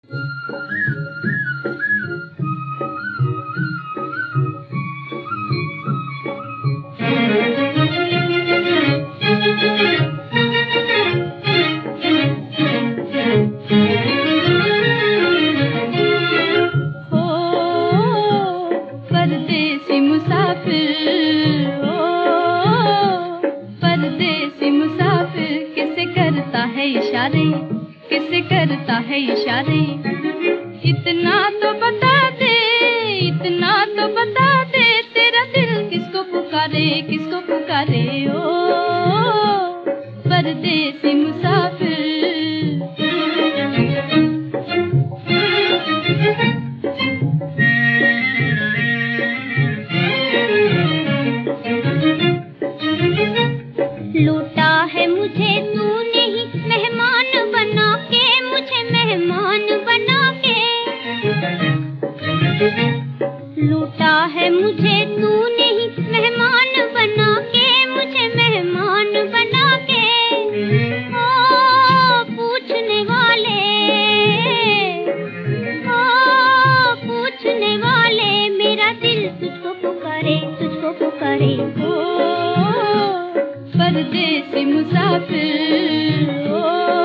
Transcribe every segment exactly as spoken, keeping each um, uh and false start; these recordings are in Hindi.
परदेसी मुसाफिर ओ परदेसी मुसाफिर किसे करता है इशारे, किसे करता है इशारे। इतना तो बता दे, इतना तो बता दे, तेरा दिल किसको पुकारे, किसको पुकारे ओ परदेसी मुसाफिर। लूटा है मुझे तूने ही मेहमान बना के, मुझे मेहमान बना के। लूटा है मुझे तूने ही मेहमान बना के, मुझे मेहमान बना के। ओ पूछने वाले, ओ पूछने वाले, मेरा दिल तुझको पुकारे, तुझको पुकारे ओ परदेसी मुसाफिर ओ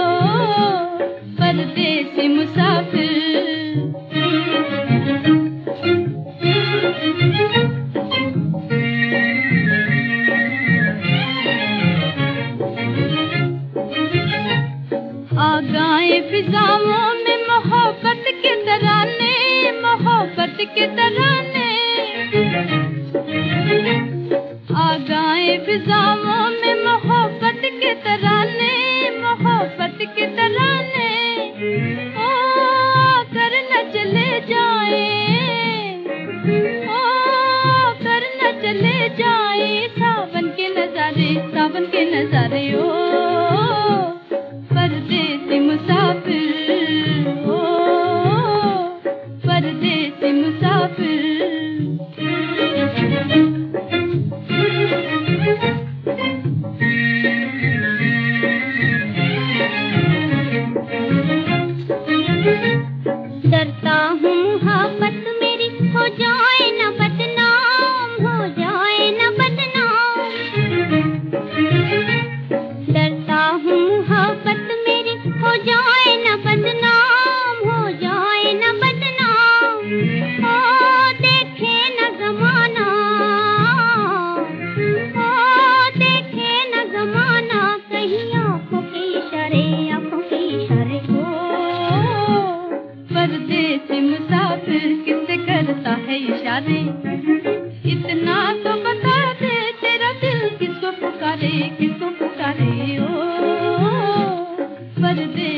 परदेसी मुसाफिर। आ गाए फिजाओं में मोहब्बत के तराने, मोहब्बत के तराने। आ गाए फिजाओं में मोहब्बत के तराने, मोहब्बत के तराने। ओ कर न चले जाए, ओ कर न चले जाए, सावन के नजारे, सावन के नजारे ओ परदेसी मुसाफिर ओ परदेसी मुसाफिर। डरता हूँ मोहब्बत मेरी हो जाए न बदनाम, हो जाए न बदनाम। डरता हूँ मोहब्बत मेरी हो जाए न बदनाम, हो जाए न बदनाम। ओ देखे न ज़माना, ओ देखे न ज़माना, कहीं आँखों के इशारे, आँखों के इशारे ओ परदेसी मुसाफिर किसे करता है इशारे। इतना तो बता दे, तेरा दिल किसको पुकारे, किसको पुकारे ओ परदेसी।